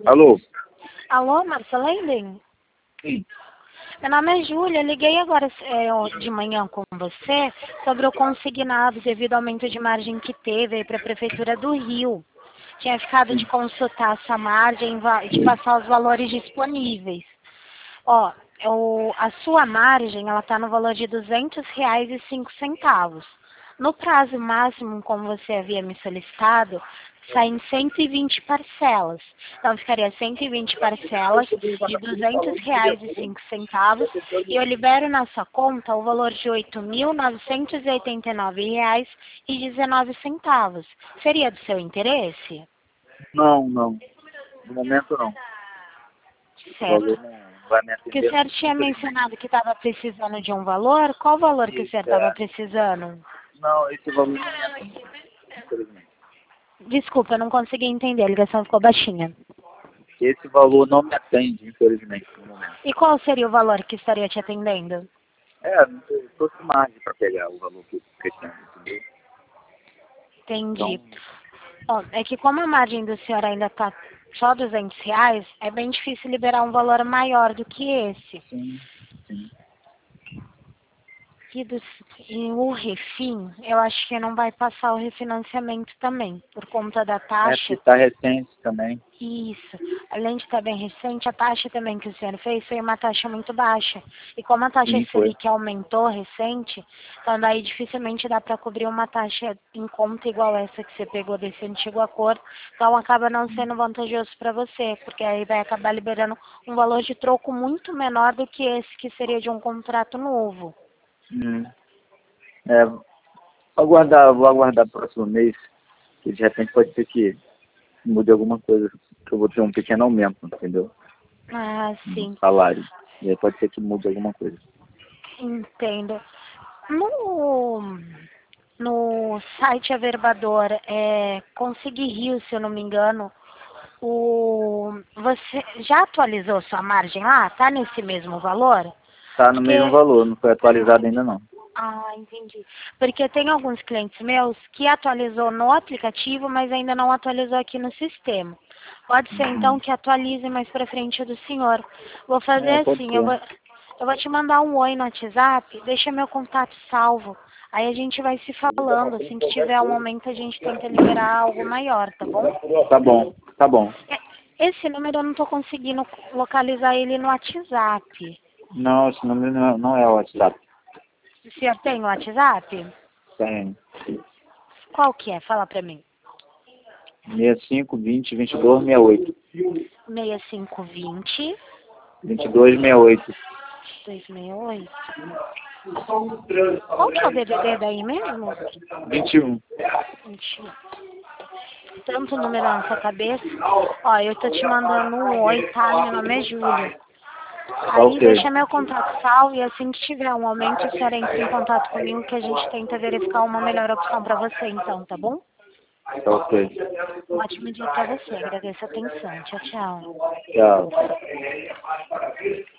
Alô? Alô, Marcelene? Sim. Meu nome é Júlia, liguei agora de manhã com você sobre o consignado devido ao aumento de margem que teve aí para a Prefeitura do Rio. Tinha ficado de consultar essa margem e de passar os valores disponíveis. Ó, a sua margem, ela está no valor de R$ 200,05. No prazo máximo, como você havia me solicitado, sai em 120 parcelas. Então, ficaria 120 parcelas de R$ 200,05 e eu libero na sua conta o valor de R$ 8.989,19. Seria do seu interesse? Não. No momento não. O valor Certo. não vai me Que o atender. senhor tinha mencionado que estava precisando de um valor. Qual valor que o senhor estava precisando? Não, esse valor não me atende, infelizmente. Desculpa, eu não consegui entender. A ligação ficou baixinha. Esse valor não me atende, infelizmente, no momento. E qual seria o valor que estaria te atendendo? Não estou com margem para pegar o valor que eu pretendo, entendeu? Entendi. Então, Ó, é que como a margem do senhor ainda está só R$ 200, é bem difícil liberar um valor maior do que esse. sim. E o refim, eu acho que não vai passar o refinanciamento também, por conta da Porque taxa. está recente também. Isso. Além de estar bem recente, a taxa também que o senhor fez foi uma taxa muito baixa. E como a taxa Sim, foi. Selic aumentou recente, então daí dificilmente dá para cobrir uma taxa em conta igual essa que você pegou desse antigo acordo. Então acaba não sendo vantajoso para você, porque aí vai acabar liberando um valor de troco muito menor do que esse que seria de um contrato novo. Hum. Vou aguardar o próximo mês, que de repente pode ser que mude alguma coisa, que eu vou ter um pequeno aumento, entendeu? Ah, No sim. salário. E aí pode ser que mude alguma coisa. Entendo. No, no site Averbador, Consegui Rio, se eu não me engano, você já atualizou sua margem lá? Tá nesse mesmo valor? Tá no mesmo Porque, valor, não foi atualizado ainda não. entendi. Porque tem alguns clientes meus que atualizou no aplicativo, mas ainda não atualizou aqui no sistema. Pode ser então Uhum. que atualize mais pra frente do senhor. Vou fazer Pode assim, ser. eu vou te mandar um oi no WhatsApp, deixa meu contato salvo. Aí a gente vai se falando, assim que tiver um momento a gente tenta liberar algo maior, tá bom? Tá bom. Esse número eu não tô conseguindo localizar ele no WhatsApp. Não, esse número não é o WhatsApp. O senhor tem o WhatsApp? Tem Qual que é? Fala pra mim. 6520 2268. 6520 2268. 268. Qual que é o DDD daí mesmo? 21. 21. Tanto número na sua cabeça. Ó, eu tô te mandando um oi, tá? Meu nome é Júlia. Aí Ok. deixa meu contato salvo e assim que tiver um aumento, o senhor entra em contato comigo que a gente tenta verificar uma melhor opção pra você então, tá bom? Tá ok. Um ótimo dia pra você. Agradeço a atenção. Tchau, tchau. Tchau.